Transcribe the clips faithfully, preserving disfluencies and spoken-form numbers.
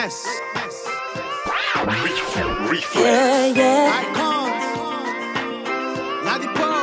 Greatness. Yeah, yeah. Icons. Ladipo.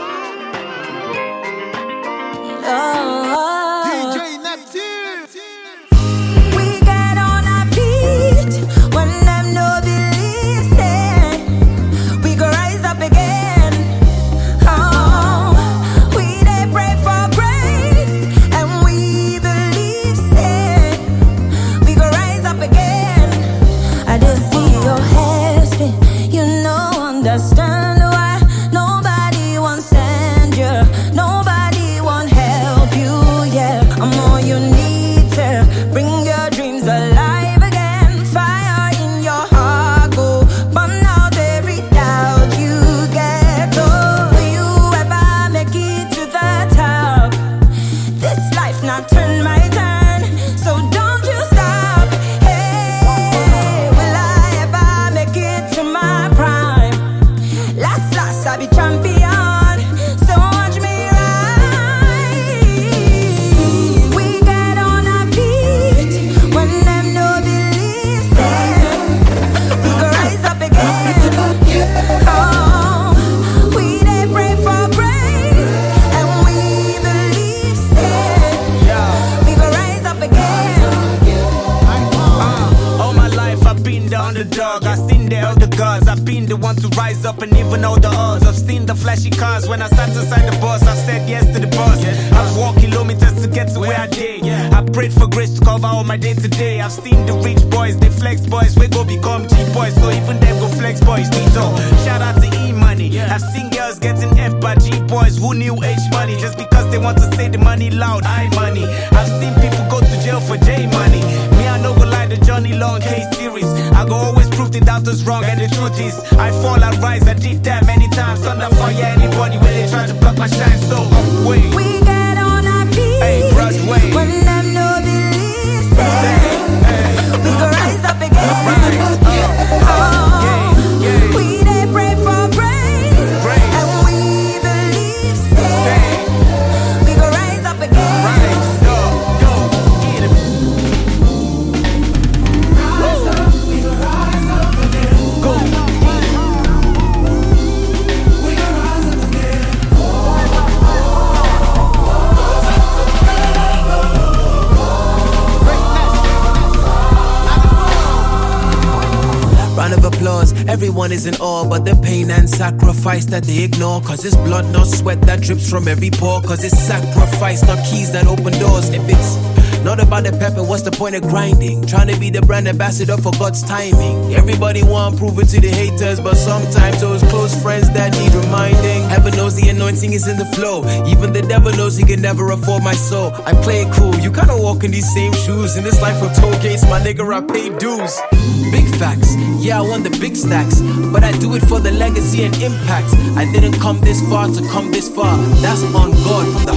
Oh. D J Neptune. We get on our feet when them no believe say we go rise up again. Oh, we they pray for grace and we believe say we go rise up again. I just see your head spin, you know, understand why nobody wants send you, nobody want help you, yeah. I'm all you need to bring your dreams alive again. Fire in your heart, go burn out every doubt you get. Oh, you ever make it to the top? This life not turn my turn, so don't you stop. Hey, will I ever make it to my prime? Last, last, I be champion, so watch me rise. We get on our feet when them no believe say we go rise up again. Oh, we they pray for grace and we believe say we go rise up again. Uh, all my life I've been the underdog. I've seen the elder gods. I've been the one to rise up and even know the odds. I've seen the flashy cars when I sat inside the bus. I've said yes to the boss. I've walked kilometers to get to where I did. I prayed for grace to cover all my day to day. I've seen the rich boys, they flex boys. We go become G boys, so even them go flex boys. Tito, shout out to E Money. I've seen girls getting F by G boys who knew H money just because they want to say the money loud. I money. I've seen people go to jail for J money. Me, I know go like the Johnny Long K series. I go always prove the doubters wrong, and the truth is, I fall, I rise. I did that many times. Thunder fire anybody when they try to block my shine. So upway. We get on our feet Hey, Broadway. when them no believe say we go rise up again. Rise up. Oh, Yeah, yeah. we they pray for grace Grace. and we believe say we go rise up again. Rise up, go, get it. Go. Round of applause, everyone is in awe, but the pain and sacrifice that they ignore. Cause it's blood, not sweat that drips from every pore. Cause it's sacrifice, not keys that open doors. If it's not about the pepper, what's the point of grinding? Trying to be the brand ambassador for God's timing. Everybody want to prove it to the haters, but sometimes those close friends that need reminding. Heaven knows the anointing is in the flow. Even the devil knows he can never afford my soul. I play it cool, you kinda walk in these same shoes. In this life of toll gates, my nigga, I pay dues. Big facts, yeah, I want the big stacks, but I do it for the legacy and impact. I didn't come this far to come this far. That's on God from the